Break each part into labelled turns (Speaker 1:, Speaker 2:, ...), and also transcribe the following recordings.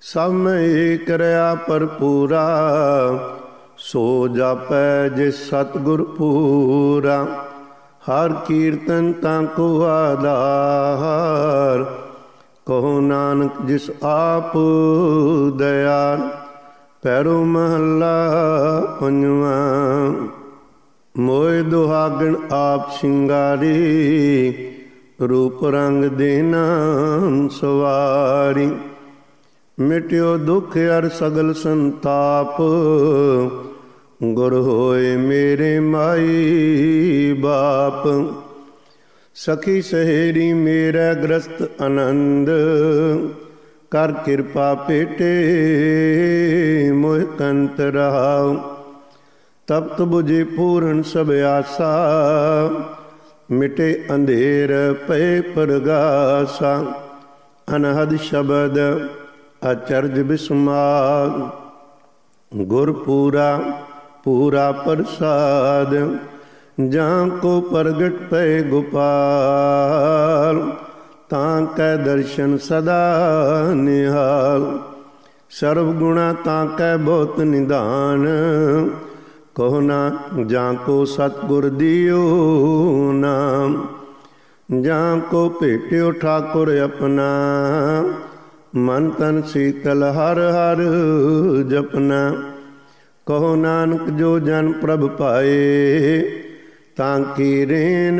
Speaker 1: ਸਭ ਮੈਂ ਏਕ ਰਹਾ ਭਰਪੂਰਾ, ਸੋ ਜਾਪੈ ਜਿਸ ਸਤਿਗੁਰ ਪੂਰਾ। ਹਰ ਕੀਰਤਨ ਤਾਂ ਕੋ ਆਧਾਰ, ਕਹੋ ਨਾਨਕ ਜਿਸ ਆਪ ਦਇਆਲ। ਪੈਰੋ ਮਹੱਲਾ ਪੰਜਵਾਂ। ਮੋਇ ਦੁਹਾਗਣ ਆਪ ਸ਼ਿੰਗਾਰੀ, ਰੂਪ ਰੰਗ ਦੇਨਾ ਸਵਾਰੀ। ਮਿਟਿਓ ਦੁਖ ਅਰ ਸਗਲ ਸੰਤਾਪ, ਗੁਰ ਹੋਏ ਮੇਰੇ ਮਾਈ ਬਾਪ। ਸਖੀ ਸਹੇਰੀ ਮੇਰਾ ਗ੍ਰਸਤ ਆਨੰਦ, ਕਰ ਕਿਰਪਾ ਭੇਟੇ ਮੋਹਿ ਕੰਤ ਰਹਾਉ। ਤਪਤ ਬੁਝੇ ਪੂਰਨ ਸਭ ਆਸਾ, ਮਿਟੇ ਅੰਧੇਰ ਪਏ ਪ੍ਰਗਾਸਾ। ਅਨਹਦ ਸ਼ਬਦ ਅਚਰਜ ਬਿਸਮਾਦ, ਗੁਰ ਪੂਰਾ ਪੂਰਾ ਪ੍ਰਸਾਦ। ਜਾਂ ਕੋ ਪ੍ਰਗਟ ਪਏ ਗੋਪਾਲ, ਤਾਂ ਕੈ ਦਰਸ਼ਨ ਸਦਾ ਨਿਹਾਲ। ਸਰਬ ਗੁਣਾ ਤਾਂ ਕੈ ਬਹੁਤ ਨਿਧਾਨ, ਕਹੋ ਨਾ ਜਾਂ ਕੋ ਸਤਿਗੁਰ ਦਿਓ ਨਾਮ। ਜਾਂ ਕੋ ਭੇਟਿਓ ਠਾਕੁਰ ਆਪਣਾ, ਮਨ ਤਨ ਸੀਤਲ ਹਰ ਹਰ ਜਪਨਾ। ਕਹੋ ਨਾਨਕ ਜੋ ਜਨ ਪ੍ਰਭ ਪਾਏ, ਤਾਂ ਕੀ ਰੇਨ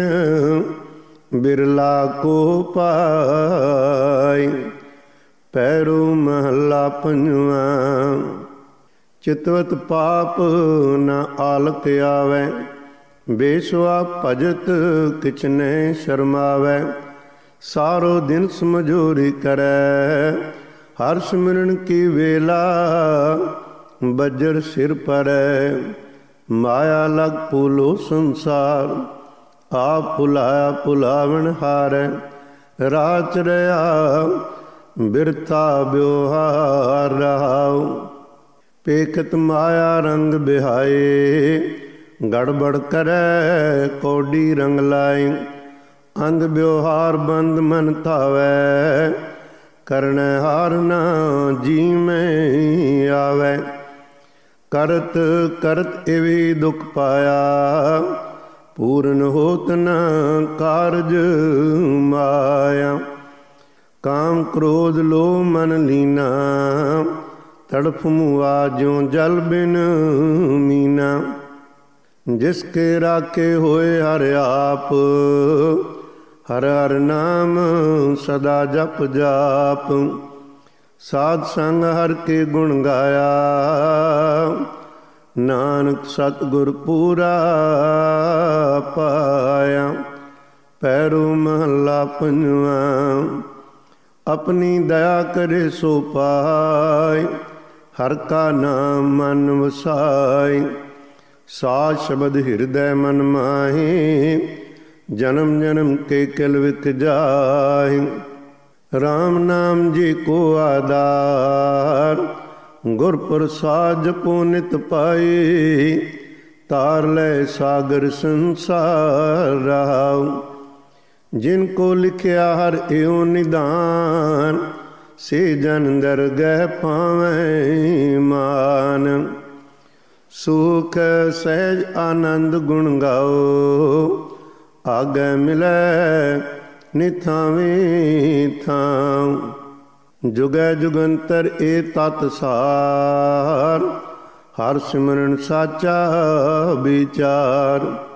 Speaker 1: ਬਿਰਲਾ ਕੋ ਪਾਈ। ਪੈਰੋ ਮਹੱਲਾ ਪੰਜਵਾਂ। ਚਿਤਵਤ ਪਾਪ ਨ ਆਲਕ ਆਵੈ, ਬੇਸਵਾ ਭਜਤ ਕਿਛਨੇ ਸ਼ਰਮਾਵੈ। ਸਾਰੋ ਦਿਨ ਸਮਝੋਰੀ ਕਰੈ, ਹਰ ਸਿਮਰਨ ਕੀ ਵੇਲਾ ਬੱਜਰ ਸਿਰ ਪਰੈ। ਮਾਇਆ ਲਗ ਭੂਲੋ ਸੰਸਾਰ, ਆਪ ਭੁਲਾਇਆ ਭੁਲਾਵਣ ਹਾਰੈ। ਰਾਚ ਰਿਹਾ ਬਿਰਥਾ ਬਿਵਹਾਰ ਰਹਾਉ, ਪੇਖਤ ਮਾਇਆ ਰੰਗ ਬਿਹਾਏ। ਗੜਬੜ ਕਰੈ ਕੌਡੀ ਰੰਗ ਲਾਈ, ਅੰਧ ਬਿਵਹਾਰ ਬੰਦ ਮਨ ਧਾਵੈ। ਕਰਨੈ ਹਾਰ ਨਾ ਜੀ ਮੈਂ ਆਵੈ, ਕਰਤ ਕਰਤ ਇਵੀ ਦੁਖ ਪਾਇਆ। ਪੂਰਨ ਹੋਤ ਨ ਕਾਰਜ ਮਾਇਆ, ਕਾਮ ਕ੍ਰੋਧ ਲੋਭ ਮਨ ਲੀਨਾ। ਤੜਫ ਮੁਆ ਜਿਉ ਜਲ ਬਿਨ ਮੀਨਾ। ਜਿਸ ਕੇ ਰਾਖੇ ਹੋਏ ਹਰਿ ਆਪ, ਹਰ ਹਰ ਨਾਮ ਸਦਾ ਜਪ ਜਾਪ। ਸਾਧ ਸੰਗ ਹਰ ਕੇ ਗੁਣ ਗਾਇਆ, ਨਾਨਕ ਸਤਿਗੁਰ ਪੂਰਾ ਪਾਇਆ। ਪੈਰੋ ਮਹੱਲਾ ਪੰਜਵਾਂ। ਆਪਣੀ ਦਇਆ ਕਰੇ ਸੋ ਪਾਇ, ਹਰ ਕਾ ਨਾਮ ਮਨ ਵਸਾਈ। ਸਾਧ ਸ਼ਬਦ ਹਿਰਦੈ ਮਨ ਮਾਹੀ, ਜਨਮ ਜਨਮ ਕੇ ਕਿਲ ਵਿਕ ਜਾਹਿ। ਰਾਮ ਨਾਮ ਜੀ ਕੋ ਆਧਾਰ, ਗੁਰ ਪ੍ਰਸਾਦ ਜਪੋ ਨਿਤ ਪਾਈ। ਤਾਰ ਲੈ ਸਾਗਰ ਸੰਸਾਰ ਰਹਾਉ, ਜਿਨ ਕੋ ਲਿਖਿਆ ਹਰ ਏਉ ਨਿਧਾਨ। ਸੇ ਜਨ ਦਰਗਹਿ ਪਾਵੈ ਮਾਨ। ਸੁਖ ਸਹਿਜ ਆਨੰਦ ਗੁਣ ਗਾਓ, ਆਗੈ ਮਿਲੈ ਨਿਥਾਵੇਂ ਥਾਂ। ਜੁਗੈ ਜੁਗੰਤਰ ਏ ਤਤ ਸਾਰ, ਹਰ ਸਿਮਰਨ ਸਾਚਾ ਵਿਚਾਰ।